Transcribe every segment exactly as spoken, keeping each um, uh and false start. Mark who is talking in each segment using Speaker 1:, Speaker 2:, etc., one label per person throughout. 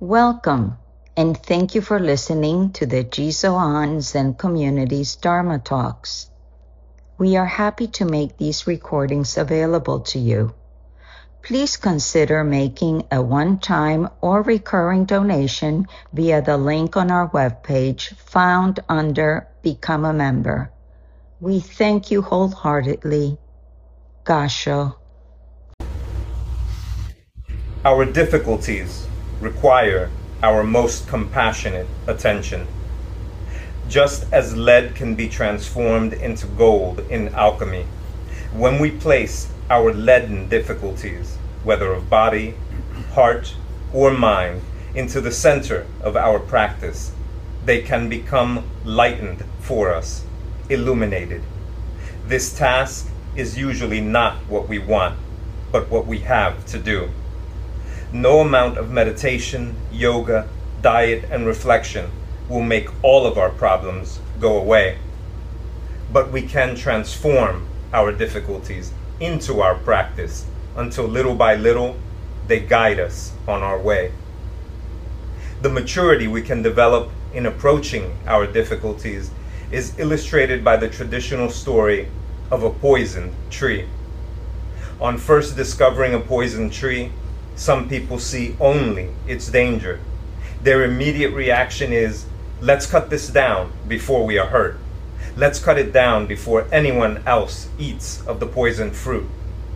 Speaker 1: Welcome, and thank you for listening to the Jisoan Zen Community's Dharma Talks. We are happy to make these recordings available to you. Please consider making a one-time or recurring donation via the link on our webpage found under Become a Member. We thank you wholeheartedly. Gasho.
Speaker 2: Our difficulties require our most compassionate attention. Just as lead can be transformed into gold in alchemy, when we place our leaden difficulties, whether of body, heart, or mind, into the center of our practice, they can become lightened for us, illuminated. This task is usually not what we want, but what we have to do. No amount of meditation, yoga, diet, and reflection will make all of our problems go away. But we can transform our difficulties into our practice until little by little they guide us on our way. The maturity we can develop in approaching our difficulties is illustrated by the traditional story of a poisoned tree. On first discovering a poisoned tree, some people see only its danger. Their immediate reaction is, let's cut this down before we are hurt. Let's cut it down before anyone else eats of the poisoned fruit.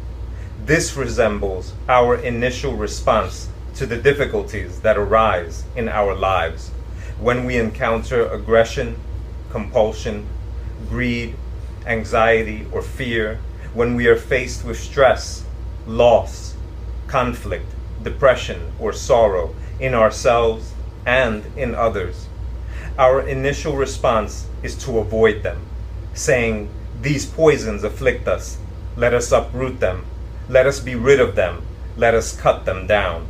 Speaker 2: This resembles our initial response to the difficulties that arise in our lives when we encounter aggression, compulsion, greed, anxiety, or fear, when we are faced with stress, loss, conflict, depression, or sorrow in ourselves and in others. Our initial response is to avoid them, saying, "These poisons afflict us. Let us uproot them. Let us be rid of them. Let us cut them down."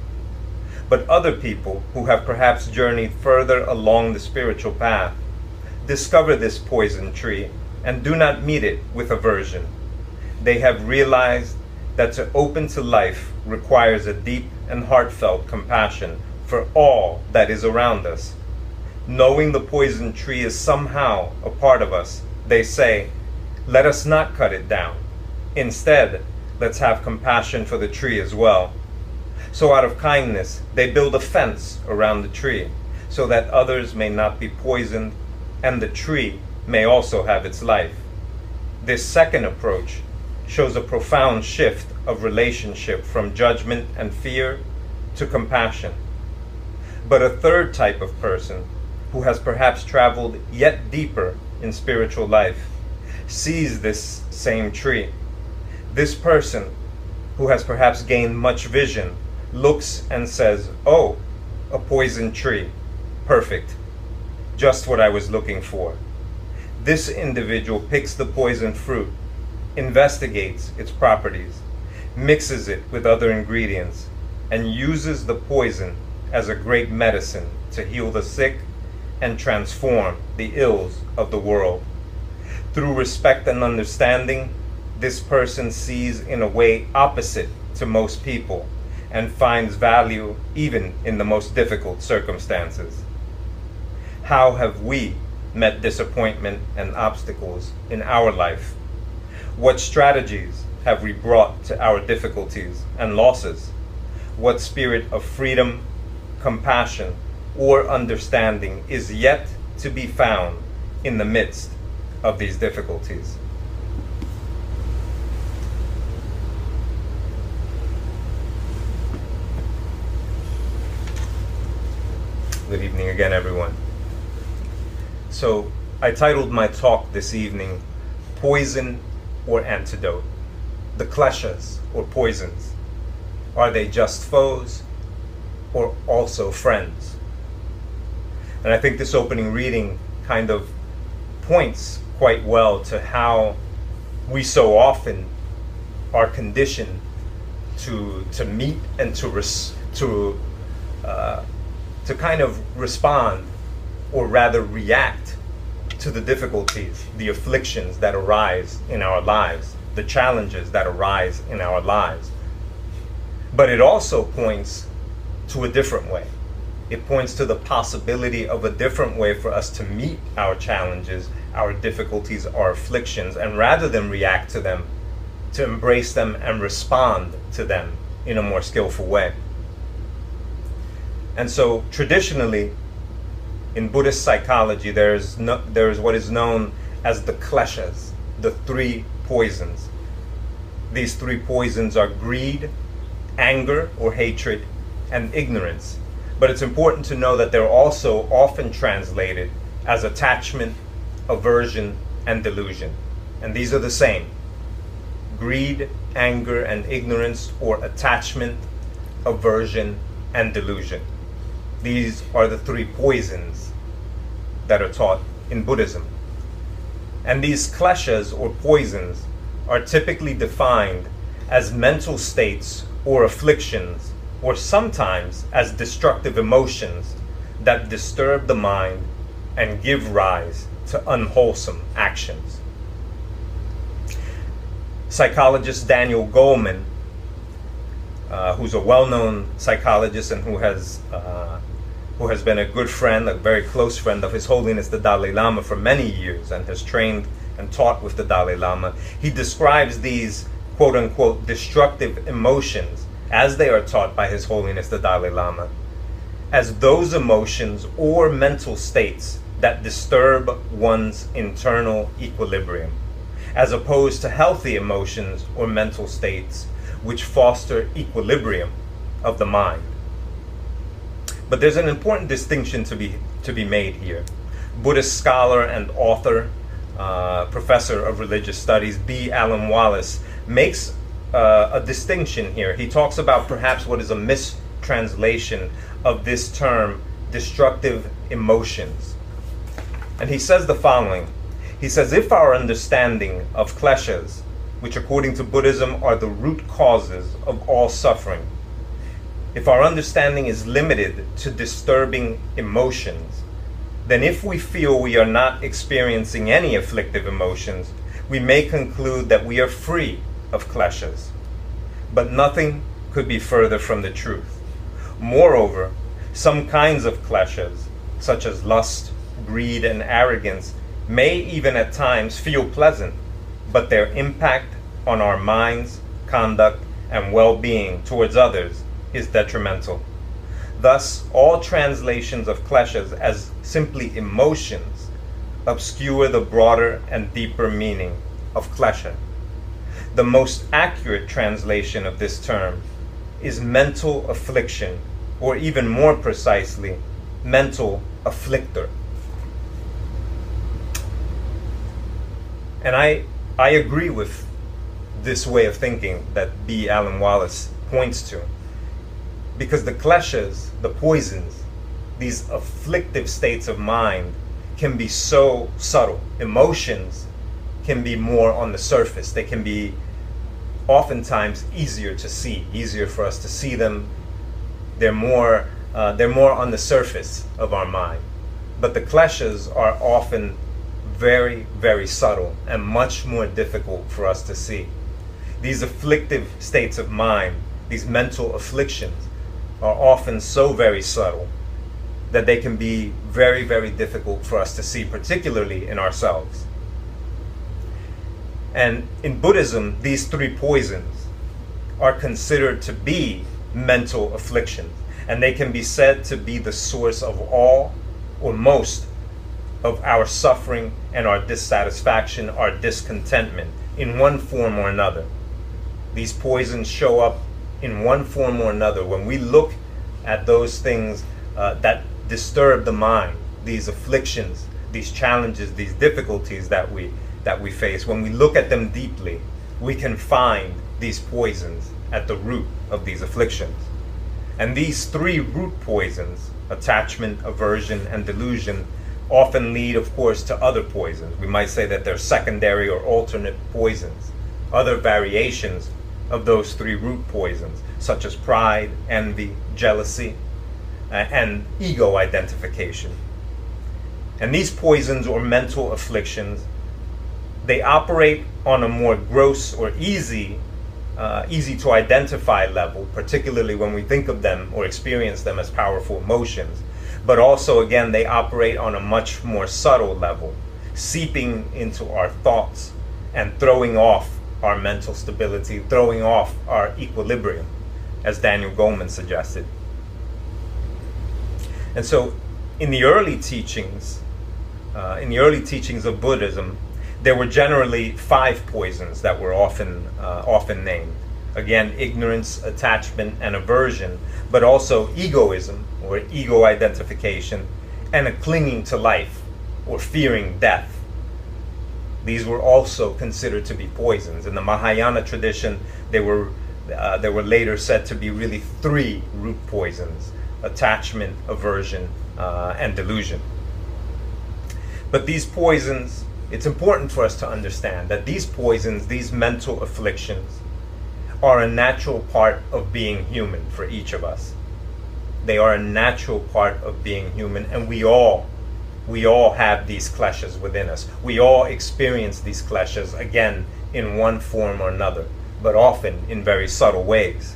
Speaker 2: But other people who have perhaps journeyed further along the spiritual path discover this poison tree and do not meet it with aversion. They have realized that to open to life requires a deep and heartfelt compassion for all that is around us. Knowing the poison tree is somehow a part of us, they say, let us not cut it down. Instead, let's have compassion for the tree as well. So out of kindness, they build a fence around the tree so that others may not be poisoned and the tree may also have its life. This second approach shows a profound shift of relationship from judgment and fear to compassion. But a third type of person, who has perhaps traveled yet deeper in spiritual life, sees this same tree. This person, who has perhaps gained much vision, looks and says, "Oh, a poison tree. Perfect. Just what I was looking for." This individual picks the poison fruit, investigates its properties, mixes it with other ingredients, and uses the poison as a great medicine to heal the sick and transform the ills of the world. Through respect and understanding, this person sees in a way opposite to most people and finds value even in the most difficult circumstances. How have we met disappointment and obstacles in our life? What strategies have we brought to our difficulties and losses? What spirit of freedom, compassion, or understanding is yet to be found in the midst of these difficulties? Good evening again, everyone. So, I titled my talk this evening, Poison or Antidote? The kleshas, or poisons. Are they just foes or also friends? And I think this opening reading kind of points quite well to how we so often are conditioned to to meet and to res, to uh, to kind of respond, or rather react to the difficulties, the afflictions that arise in our lives, the challenges that arise in our lives. But it also points to a different way. It points to the possibility of a different way for us to meet our challenges, our difficulties, our afflictions, and rather than react to them, to embrace them and respond to them in a more skillful way. And so traditionally, in Buddhist psychology, there's no, there's what is known as the kleshas, the three poisons. These three poisons are greed, anger or hatred, and ignorance. But it's important to know that they're also often translated as attachment, aversion, and delusion. And these are the same. Greed, anger, and ignorance, or attachment, aversion, and delusion. These are the three poisons that are taught in Buddhism. And these kleshas, or poisons, are typically defined as mental states or afflictions, or sometimes as destructive emotions that disturb the mind and give rise to unwholesome actions. Psychologist Daniel Goleman, uh, who's a well-known psychologist and who has uh, who has been a good friend, a very close friend of His Holiness the Dalai Lama for many years and has trained and taught with the Dalai Lama, he describes these quote-unquote destructive emotions as they are taught by His Holiness the Dalai Lama as those emotions or mental states that disturb one's internal equilibrium, as opposed to healthy emotions or mental states which foster equilibrium of the mind. But there's an important distinction to be to be made here. Buddhist scholar and author, uh, professor of religious studies, B. Alan Wallace, makes uh, a distinction here. He talks about perhaps what is a mistranslation of this term, destructive emotions. And he says the following. He says, if our understanding of kleshas, which according to Buddhism are the root causes of all suffering, if our understanding is limited to disturbing emotions, then if we feel we are not experiencing any afflictive emotions, we may conclude that we are free of kleshas. But nothing could be further from the truth. Moreover, some kinds of kleshas, such as lust, greed, and arrogance, may even at times feel pleasant, but their impact on our minds, conduct, and well-being towards others is detrimental. Thus, all translations of kleshas as simply emotions obscure the broader and deeper meaning of klesha. The most accurate translation of this term is mental affliction, or even more precisely, mental afflictor. And I, I agree with this way of thinking that B. Alan Wallace points to. Because the kleshas, the poisons, these afflictive states of mind can be so subtle. Emotions can be more on the surface. They can be oftentimes easier to see, easier for us to see them. They're more, uh, they're more on the surface of our mind. But the kleshas are often very, very subtle and much more difficult for us to see. These afflictive states of mind, these mental afflictions, are often so very subtle that they can be very, very difficult for us to see, particularly in ourselves. And in Buddhism, these three poisons are considered to be mental afflictions, and they can be said to be the source of all or most of our suffering and our dissatisfaction, our discontentment, in one form or another. These poisons show up in one form or another when we look at those things uh, that disturb the mind, these afflictions, these challenges, these difficulties that we that we face. When we look at them deeply, we can find these poisons at the root of these afflictions. And these three root poisons, attachment, aversion, and delusion, often lead, of course, to other poisons. We might say that they're secondary or alternate poisons, other variations of those three root poisons, such as pride, envy, jealousy, uh, and ego identification. And these poisons or mental afflictions, they operate on a more gross or easy uh, uh, easy to identify level, particularly when we think of them or experience them as powerful emotions. But also, again, they operate on a much more subtle level, seeping into our thoughts and throwing off our mental stability, throwing off our equilibrium, as Daniel Goleman suggested. And so, in the early teachings, uh, in the early teachings of Buddhism, there were generally five poisons that were often uh, often named. Again, ignorance, attachment, and aversion, but also egoism, or ego identification, and a clinging to life, or fearing death. These were also considered to be poisons. In the Mahayana tradition, they were, uh, they were later said to be really three root poisons: attachment, aversion, uh, and delusion. But these poisons, it's important for us to understand that these poisons, these mental afflictions, are a natural part of being human for each of us. They are a natural part of being human, and we all, we all have these clashes within us. We all experience these clashes, again, in one form or another, but often in very subtle ways.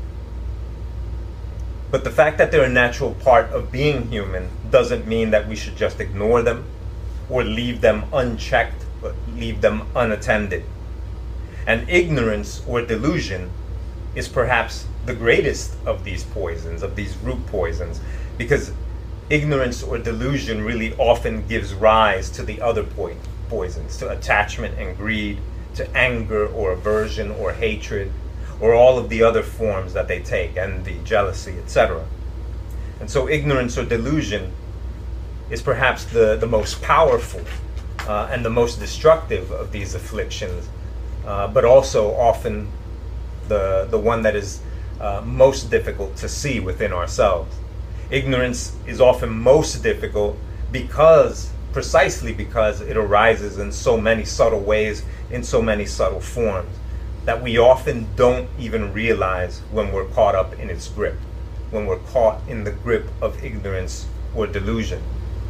Speaker 2: But the fact that they're a natural part of being human doesn't mean that we should just ignore them or leave them unchecked, but leave them unattended. And ignorance or delusion is perhaps the greatest of these poisons, of these root poisons, because ignorance or delusion really often gives rise to the other po- poisons, to attachment and greed, to anger or aversion or hatred, or all of the other forms that they take, envy, jealousy, et cetera. And so ignorance or delusion is perhaps the, the most powerful uh, and the most destructive of these afflictions, uh, but also often the, the one that is uh, most difficult to see within ourselves. Ignorance is often most difficult because, precisely because it arises in so many subtle ways, in so many subtle forms, that we often don't even realize when we're caught up in its grip, when we're caught in the grip of ignorance or delusion.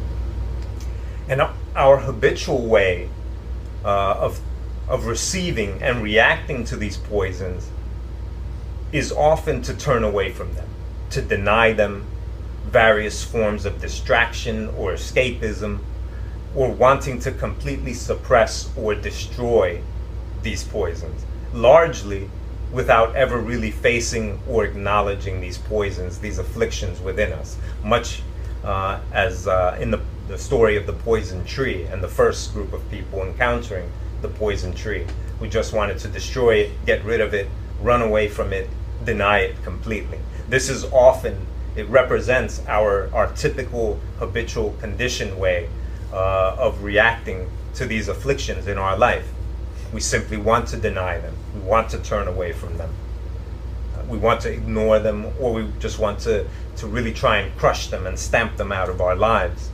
Speaker 2: And our habitual way uh, of, of receiving and reacting to these poisons is often to turn away from them, to deny them, various forms of distraction or escapism, or wanting to completely suppress or destroy these poisons, largely without ever really facing or acknowledging these poisons, these afflictions within us, much uh, as uh, in the, the story of the poison tree and the first group of people encountering the poison tree, who just wanted to destroy it, get rid of it, run away from it, deny it completely. This is often, it represents our, our typical habitual conditioned way uh, of reacting to these afflictions in our life. We simply want to deny them. We want to turn away from them. Uh, we want to ignore them, or we just want to, to really try and crush them and stamp them out of our lives.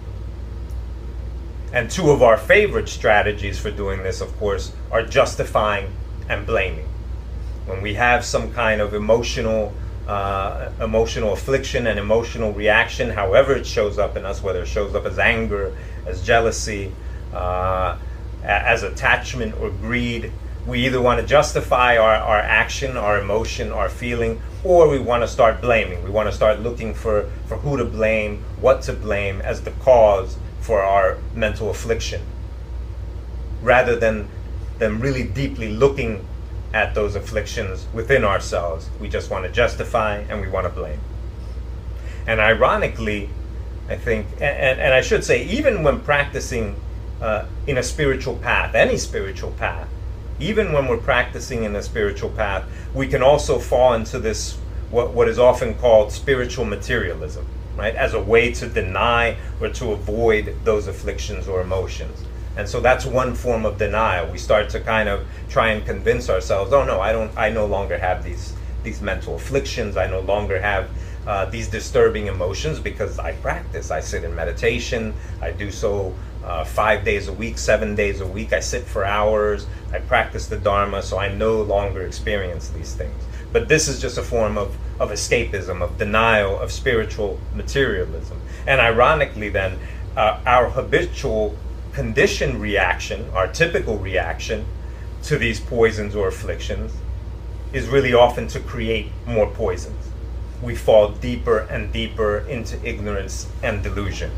Speaker 2: And two of our favorite strategies for doing this, of course, are justifying and blaming. When we have some kind of emotional uh, emotional affliction and emotional reaction, however it shows up in us, whether it shows up as anger, as jealousy, uh, as attachment or greed, we either want to justify our, our action, our emotion, our feeling, or we want to start blaming. We want to start looking for, for who to blame, what to blame as the cause for our mental affliction, rather than, than really deeply looking at those afflictions within ourselves. We just want to justify and we want to blame. And ironically, I think, and, and I should say, even when practicing uh, in a spiritual path, any spiritual path, even when we're practicing in a spiritual path, we can also fall into this, what, what is often called spiritual materialism, right? As a way to deny or to avoid those afflictions or emotions. And so that's one form of denial. We start to kind of try and convince ourselves, oh no, I don't, I no longer have these, these mental afflictions. I no longer have uh, these disturbing emotions because I practice. I sit in meditation. I do so uh, five days a week, seven days a week. I sit for hours. I practice the Dharma, so I no longer experience these things. But this is just a form of, of escapism, of denial, of spiritual materialism. And ironically then, uh, our habitual conditioned reaction, our typical reaction to these poisons or afflictions, is really often to create more poisons. We fall deeper and deeper into ignorance and delusion.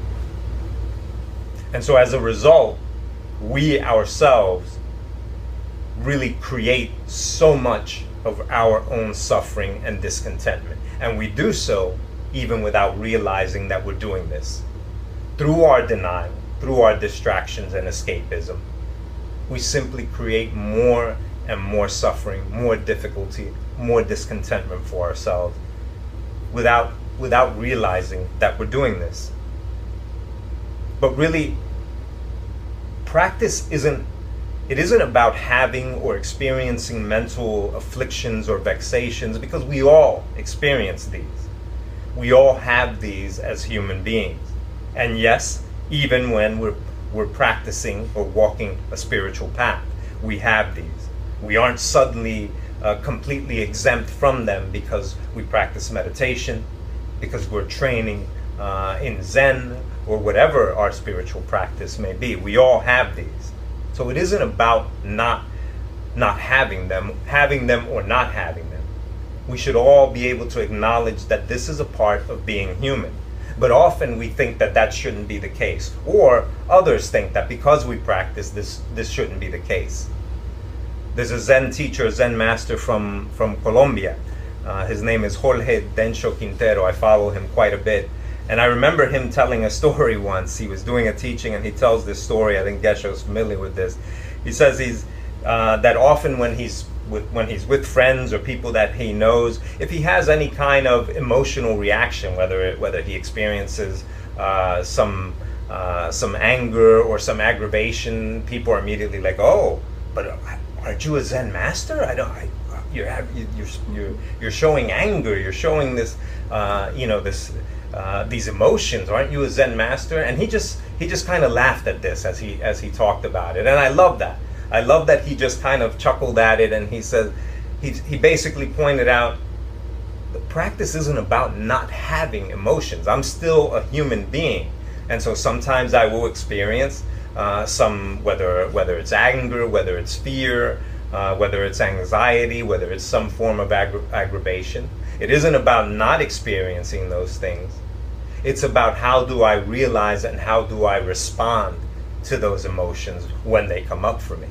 Speaker 2: And so as a result, we ourselves really create so much of our own suffering and discontentment. And we do so even without realizing that we're doing this. Through our denial, through our distractions and escapism, we simply create more and more suffering, more difficulty, more discontentment for ourselves without, without realizing that we're doing this. But really, practice isn't, it isn't about having or experiencing mental afflictions or vexations, because we all experience these. We all have these as human beings. And yes, even when we're, we're practicing or walking a spiritual path, we have these. We aren't suddenly uh, completely exempt from them because we practice meditation, because we're training uh, in Zen, or whatever our spiritual practice may be. We all have these. So it isn't about not, not having them, having them or not having them. We should all be able to acknowledge that this is a part of being human. But often we think that that shouldn't be the case. Or others think that because we practice, this, this shouldn't be the case. There's a Zen teacher, a Zen master from, from Colombia. Uh, his name is Jorge Dencho Quintero. I follow him quite a bit. And I remember him telling a story once. He was doing a teaching and he tells this story. I think Geshe-'s familiar with this. He says he's uh, that often when he's with, when he's with friends or people that he knows, if he has any kind of emotional reaction, whether it, whether he experiences uh, some uh, some anger or some aggravation, people are immediately like, "Oh, but aren't you a Zen master? I don't. I, you're you're you're you're showing anger. You're showing this, uh, you know, this." Uh, these emotions, aren't you a Zen master? And he just he just kind of laughed at this as he as he talked about it, and I love that. I love that he just kind of chuckled at it, and he said he he basically pointed out the practice isn't about not having emotions. I'm still a human being, and so sometimes I will experience uh, some whether whether it's anger, whether it's fear, uh, whether it's anxiety, whether it's some form of aggra- aggravation. It isn't about not experiencing those things. It's about how do I realize and how do I respond to those emotions when they come up for me.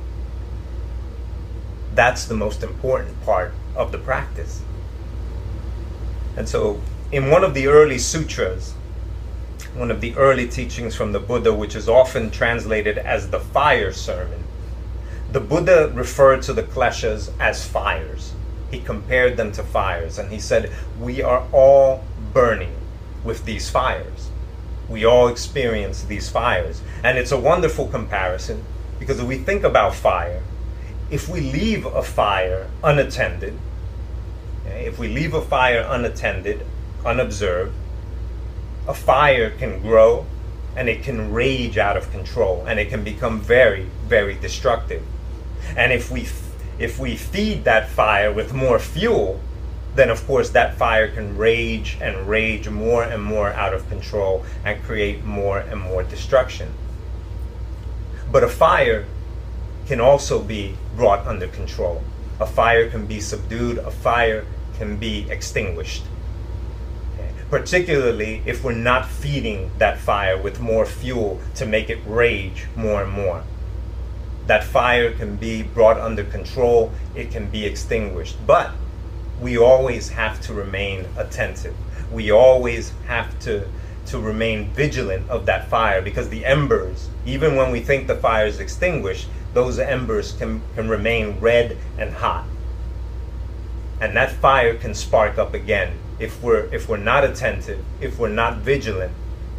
Speaker 2: That's the most important part of the practice. And so in one of the early sutras, one of the early teachings from the Buddha, which is often translated as the fire sermon, the Buddha referred to the kleshas as fires. He compared them to fires, and he said, we are all burning with these fires. We all experience these fires. And it's a wonderful comparison, because if we think about fire, if we leave a fire unattended, okay, if we leave a fire unattended, unobserved, a fire can grow and it can rage out of control, and it can become very, very destructive. And if we If we feed that fire with more fuel, then of course that fire can rage and rage more and more out of control and create more and more destruction. But a fire can also be brought under control. A fire can be subdued. A fire can be extinguished. Okay? Particularly if we're not feeding that fire with more fuel to make it rage more and more. That fire can be brought under control, it can be extinguished. But we always have to remain attentive. We always have to, to remain vigilant of that fire, because the embers, even when we think the fire is extinguished, those embers can, can remain red and hot. And that fire can spark up again if we're, if we're not attentive, if we're not vigilant.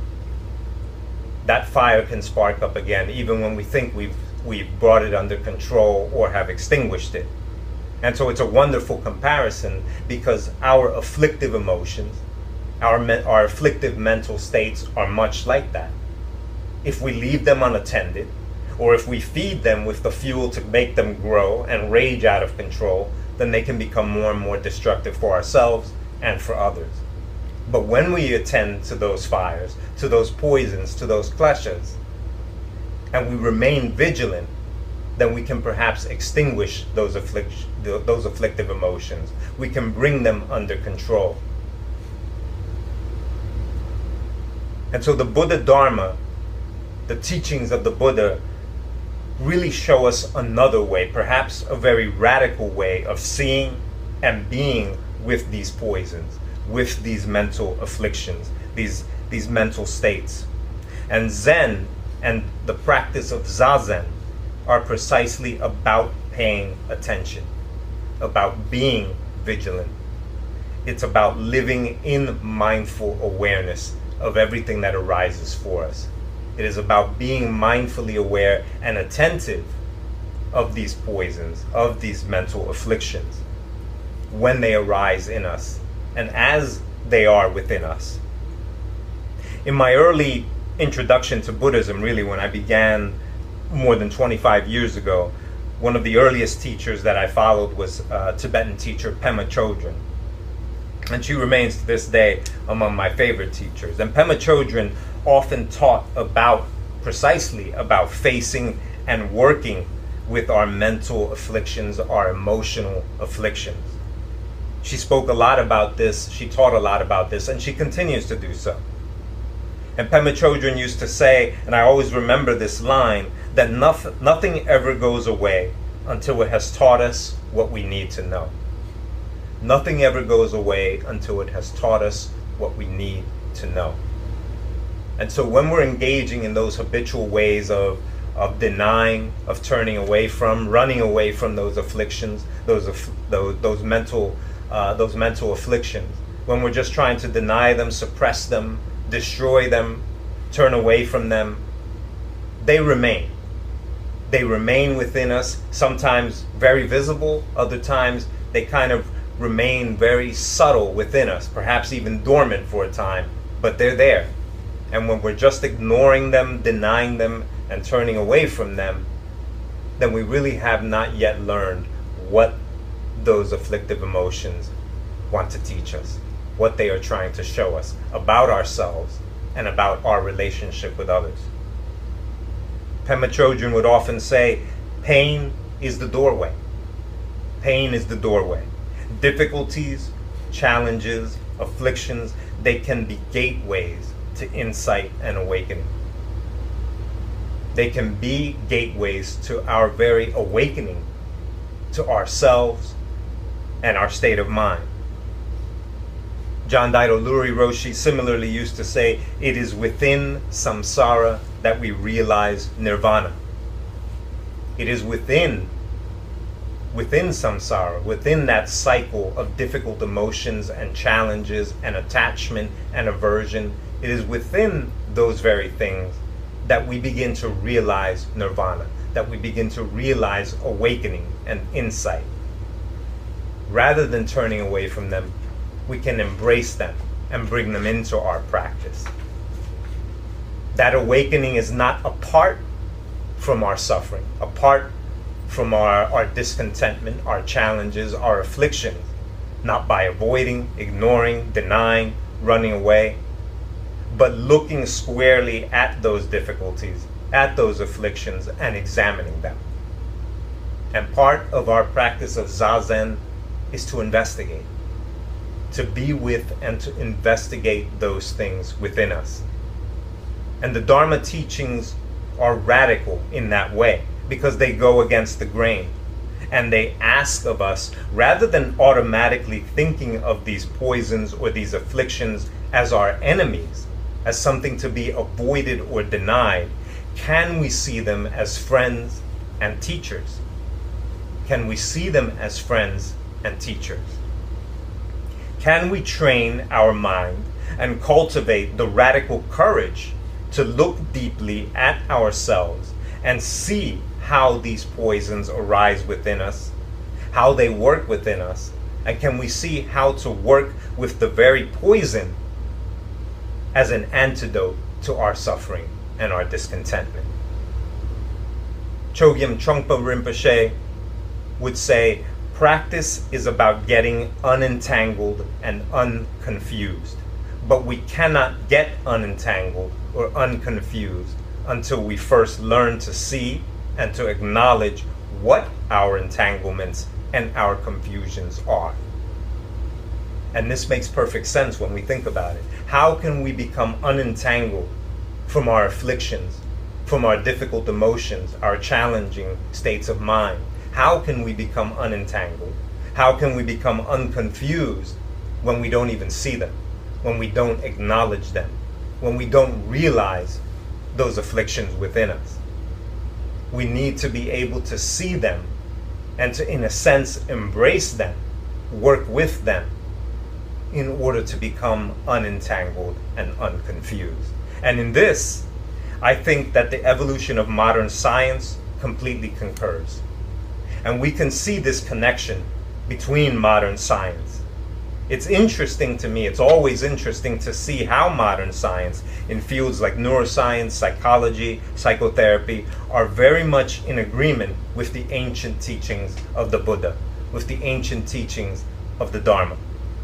Speaker 2: That fire can spark up again, even when we think we've we've brought it under control or have extinguished it. And so it's a wonderful comparison, because our afflictive emotions, our, me- our afflictive mental states are much like that. If we leave them unattended, or if we feed them with the fuel to make them grow and rage out of control, then they can become more and more destructive for ourselves and for others. But when we attend to those fires, to those poisons, to those kleshas, and we remain vigilant, then we can perhaps extinguish those, afflict- those afflictive emotions. We can bring them under control. And so the Buddha Dharma, the teachings of the Buddha, really show us another way, perhaps a very radical way of seeing and being with these poisons, with these mental afflictions, these, these mental states. And Zen and the practice of Zazen are precisely about paying attention, about being vigilant. It's about living in mindful awareness of everything that arises for us. It is about being mindfully aware and attentive of these poisons, of these mental afflictions, when they arise in us and as they are within us. In my early introduction to Buddhism, really when I began more than twenty-five years ago, one of the earliest teachers that I followed was uh, Tibetan teacher Pema Chodron. And she remains to this day among my favorite teachers. And Pema Chodron often taught about, precisely about facing and working with our mental afflictions, our emotional afflictions. She spoke a lot about this, she taught a lot about this, and she continues to do so. And Pema Chodron used to say, and I always remember this line, that nothing, nothing ever goes away until it has taught us what we need to know. Nothing ever goes away until it has taught us what we need to know. And so when we're engaging in those habitual ways of, of denying, of turning away from, running away from those afflictions, those, those, those, mental, uh, those mental afflictions, when we're just trying to deny them, suppress them, destroy them, turn away from them, they remain. They remain within us, sometimes very visible, other times they kind of remain very subtle within us, perhaps even dormant for a time, but they're there. And when we're just ignoring them, denying them, and turning away from them, then we really have not yet learned what those afflictive emotions want to teach us, what they are trying to show us about ourselves and about our relationship with others. Pema Chodron would often say, pain is the doorway. Pain is the doorway. Difficulties, challenges, afflictions, they can be gateways to insight and awakening. They can be gateways to our very awakening to ourselves and our state of mind. John Daido Luri Roshi similarly used to say, it is within samsara that we realize nirvana. It is within within samsara, within that cycle of difficult emotions and challenges and attachment and aversion, it is within those very things that we begin to realize nirvana, that we begin to realize awakening and insight. Rather than turning away from them, we can embrace them and bring them into our practice. That awakening is not apart from our suffering, apart from our, our discontentment, our challenges, our afflictions, not by avoiding, ignoring, denying, running away, but looking squarely at those difficulties, at those afflictions, and examining them. And part of our practice of Zazen is to investigate, to be with and to investigate those things within us. And the Dharma teachings are radical in that way, because they go against the grain. And they ask of us, rather than automatically thinking of these poisons or these afflictions as our enemies, as something to be avoided or denied, can we see them as friends and teachers? Can we see them as friends and teachers? Can we train our mind and cultivate the radical courage to look deeply at ourselves and see how these poisons arise within us, how they work within us, and can we see how to work with the very poison as an antidote to our suffering and our discontentment? Chogyam Trungpa Rinpoche would say, practice is about getting unentangled and unconfused, but we cannot get unentangled or unconfused until we first learn to see and to acknowledge what our entanglements and our confusions are. And this makes perfect sense when we think about it. How can we become unentangled from our afflictions, from our difficult emotions, our challenging states of mind? How can we become unentangled? How can we become unconfused when we don't even see them, when we don't acknowledge them, when we don't realize those afflictions within us? We need to be able to see them and to, in a sense, embrace them, work with them, in order to become unentangled and unconfused. And in this, I think that the evolution of modern science completely concurs. And we can see this connection between modern science. It's interesting to me, it's always interesting to see how modern science in fields like neuroscience, psychology, psychotherapy are very much in agreement with the ancient teachings of the Buddha, with the ancient teachings of the Dharma.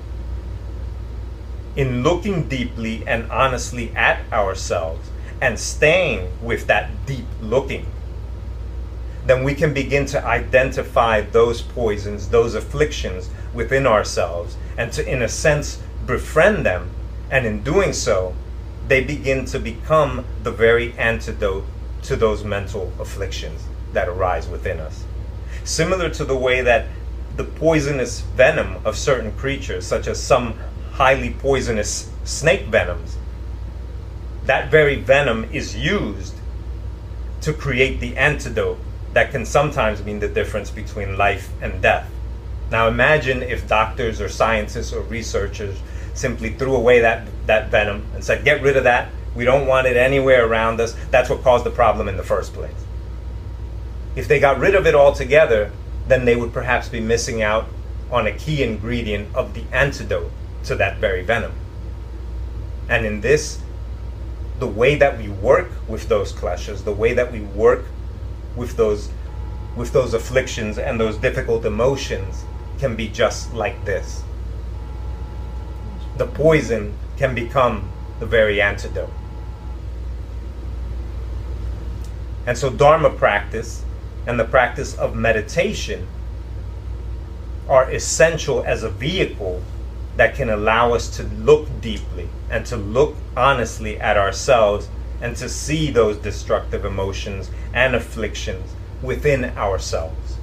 Speaker 2: In looking deeply and honestly at ourselves and staying with that deep looking, then we can begin to identify those poisons, those afflictions within ourselves, and to, in a sense, befriend them. And in doing so, they begin to become the very antidote to those mental afflictions that arise within us. Similar to the way that the poisonous venom of certain creatures, such as some highly poisonous snake venoms, that very venom is used to create the antidote that can sometimes mean the difference between life and death. Now imagine if doctors or scientists or researchers simply threw away that, that venom and said, get rid of that, we don't want it anywhere around us, that's what caused the problem in the first place. If they got rid of it altogether, then they would perhaps be missing out on a key ingredient of the antidote to that very venom. And in this, the way that we work with those clashes, the way that we work with those with those afflictions and those difficult emotions can be just like this. The poison can become the very antidote. And so Dharma practice and the practice of meditation are essential as a vehicle that can allow us to look deeply and to look honestly at ourselves and to see those destructive emotions and afflictions within ourselves.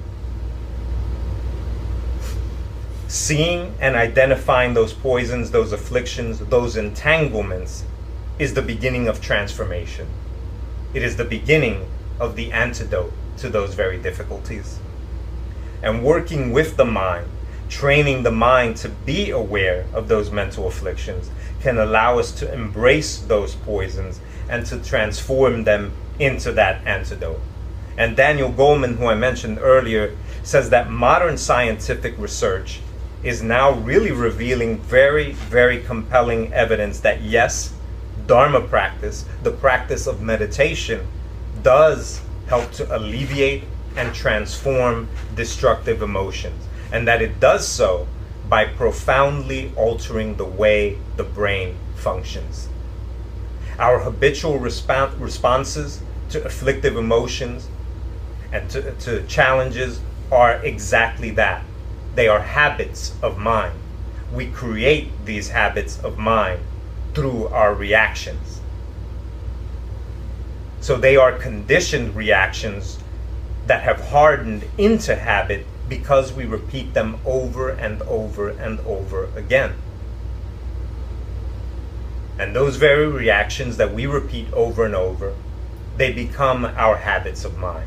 Speaker 2: Seeing and identifying those poisons, those afflictions, those entanglements is the beginning of transformation. It is the beginning of the antidote to those very difficulties. And working with the mind, training the mind to be aware of those mental afflictions, can allow us to embrace those poisons and to transform them into that antidote. And Daniel Goleman, who I mentioned earlier, says that modern scientific research is now really revealing very, very compelling evidence that yes, Dharma practice, the practice of meditation, does help to alleviate and transform destructive emotions, and that it does so by profoundly altering the way the brain functions. Our habitual resp- responses to afflictive emotions and to, to challenges are exactly that. They are habits of mind. We create these habits of mind through our reactions. So they are conditioned reactions that have hardened into habit because we repeat them over and over and over again. And those very reactions that we repeat over and over, they become our habits of mind.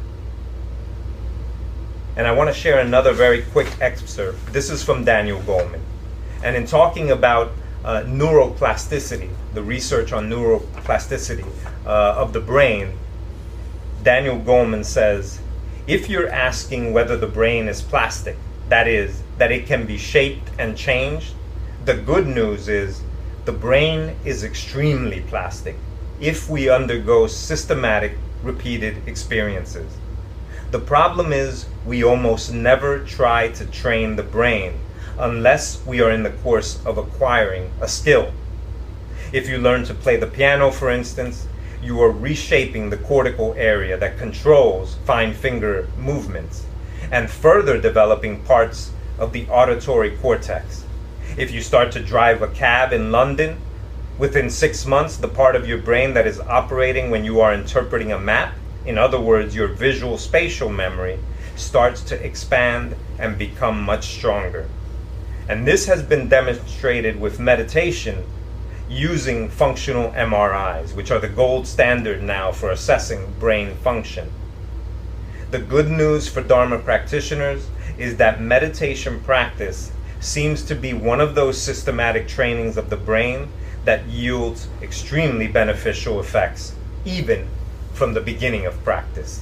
Speaker 2: And I want to share another very quick excerpt. This is from Daniel Goleman. And in talking about uh, neuroplasticity, the research on neuroplasticity uh, of the brain, Daniel Goleman says, if you're asking whether the brain is plastic, that is, that it can be shaped and changed, the good news is the brain is extremely plastic if we undergo systematic, repeated experiences. The problem is we almost never try to train the brain unless we are in the course of acquiring a skill. If you learn to play the piano, for instance, you are reshaping the cortical area that controls fine finger movements and further developing parts of the auditory cortex. If you start to drive a cab in London, within six months, the part of your brain that is operating when you are interpreting a map, in other words, your visual spatial memory, starts to expand and become much stronger. And this has been demonstrated with meditation using functional M R Is, which are the gold standard now for assessing brain function. The good news for Dharma practitioners is that meditation practice seems to be one of those systematic trainings of the brain that yields extremely beneficial effects, even from the beginning of practice.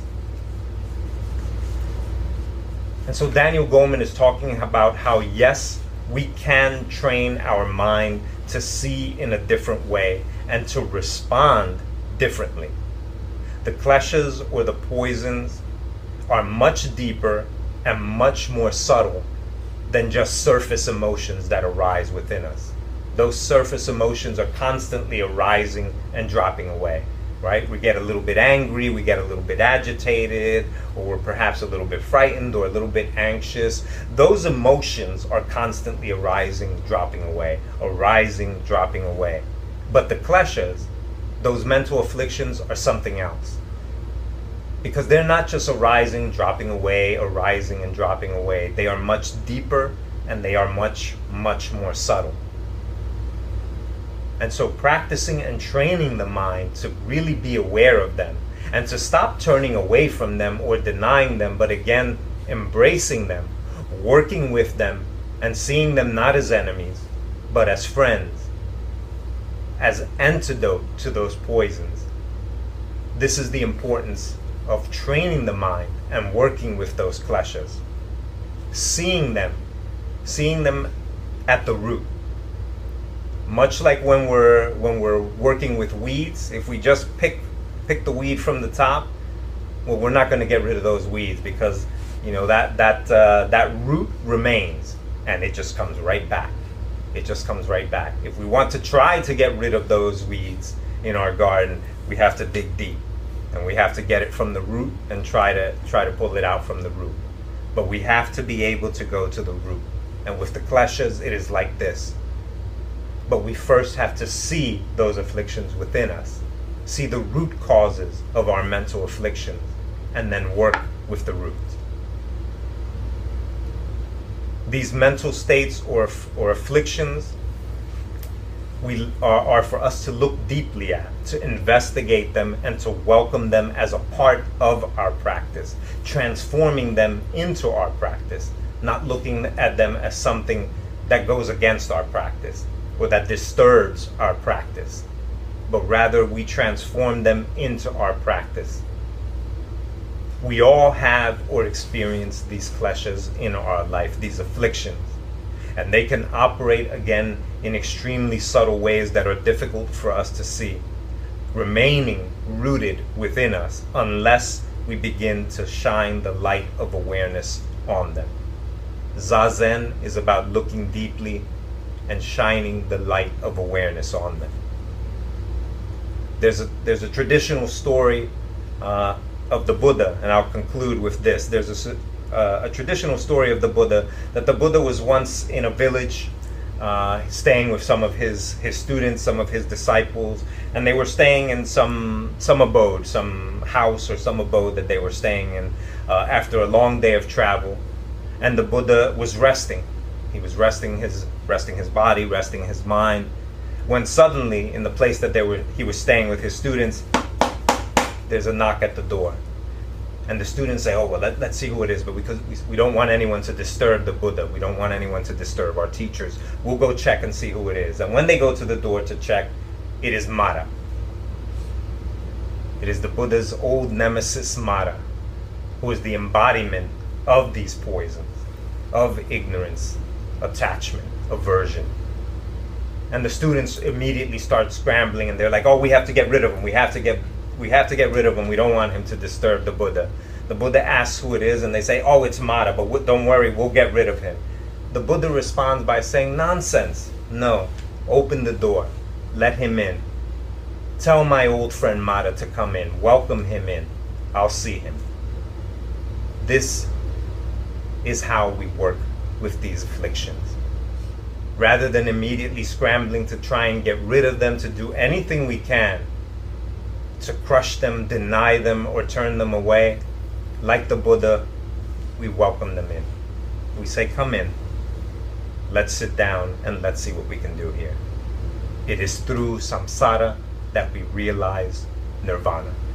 Speaker 2: And so Daniel Goleman is talking about how, yes, we can train our mind to see in a different way and to respond differently. The kleshas or the poisons are much deeper and much more subtle than just surface emotions that arise within us. Those surface emotions are constantly arising and dropping away, right? We get a little bit angry, we get a little bit agitated, or we're perhaps a little bit frightened or a little bit anxious. Those emotions are constantly arising, dropping away, arising, dropping away. But the kleshas, those mental afflictions, are something else. Because they're not just arising, dropping away, arising and dropping away. They are much deeper and they are much, much more subtle. And so practicing and training the mind to really be aware of them and to stop turning away from them or denying them, but again, embracing them, working with them, and seeing them not as enemies, but as friends, as antidote to those poisons. This is the importance of training the mind and working with those kleshas. Seeing them, seeing them at the root. Much like when we're when we're working with weeds, if we just pick pick the weed from the top, well, we're not going to get rid of those weeds because you know that that uh, that root remains and it just comes right back. It just comes right back. If we want to try to get rid of those weeds in our garden, we have to dig deep and we have to get it from the root and try to try to pull it out from the root. But we have to be able to go to the root. And with the kleshas, it is like this. But we first have to see those afflictions within us, see the root causes of our mental afflictions, and then work with the root. These mental states or, or afflictions we are, are for us to look deeply at, to investigate them, and to welcome them as a part of our practice, transforming them into our practice, not looking at them as something that goes against our practice or that disturbs our practice, but rather we transform them into our practice. We all have or experience these kleshas in our life, these afflictions, and they can operate again in extremely subtle ways that are difficult for us to see, remaining rooted within us unless we begin to shine the light of awareness on them. Zazen is about looking deeply and shining the light of awareness on them. There's a, there's a traditional story uh, of the Buddha, and I'll conclude with this. There's a, uh, a traditional story of the Buddha, that the Buddha was once in a village uh, staying with some of his, his students, some of his disciples, and they were staying in some, some abode, some house or some abode that they were staying in uh, after a long day of travel. And the Buddha was resting. He was resting his resting his body, resting his mind, when suddenly, in the place that they were he was staying with his students, there's a knock at the door. And the students say, oh, well, let, let's see who it is, but because we, we don't want anyone to disturb the Buddha, we don't want anyone to disturb our teachers, we'll go check and see who it is. And when they go to the door to check, it is Mara. It is the Buddha's old nemesis, Mara, who is the embodiment of these poisons, of ignorance, attachment, aversion. And the students immediately start scrambling, and they're like, oh, we have to get rid of him. We have to get we have to get rid of him. We don't want him to disturb the Buddha. The Buddha asks who it is, and they say, oh, it's Mara, but w- don't worry, we'll get rid of him. The Buddha responds by saying, nonsense. No, open the door. Let him in. Tell my old friend Mata to come in. Welcome him in. I'll see him. This is how we work with these afflictions. Rather than immediately scrambling to try and get rid of them, to do anything we can to crush them, deny them, or turn them away, like the Buddha, we welcome them in. We say, come in. Let's sit down and let's see what we can do here. It is through samsara that we realize nirvana.